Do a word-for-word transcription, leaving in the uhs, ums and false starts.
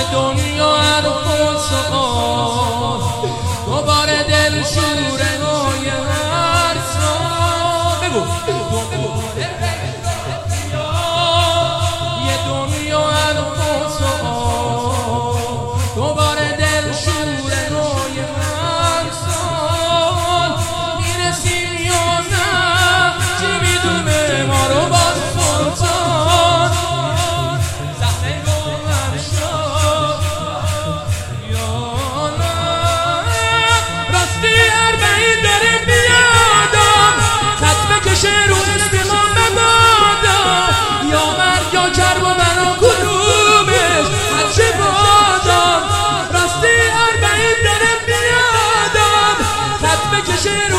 دنیا حرف و سؤال دوباره دل شوره های هر سال بگو یه دنیا حرف و سؤال دوباره دل شوره های هر سال میرسیم یا نه چی میدونه ما رو باز فرسان زخمه گوهم شد یا نه راستی اربعین داره بیادم خط بکشه رو اسم ما مبادا یا مرگ یا کرب و بنا کدومش هرچه بادم راستی اربعین داره بیادم خط بکشه رو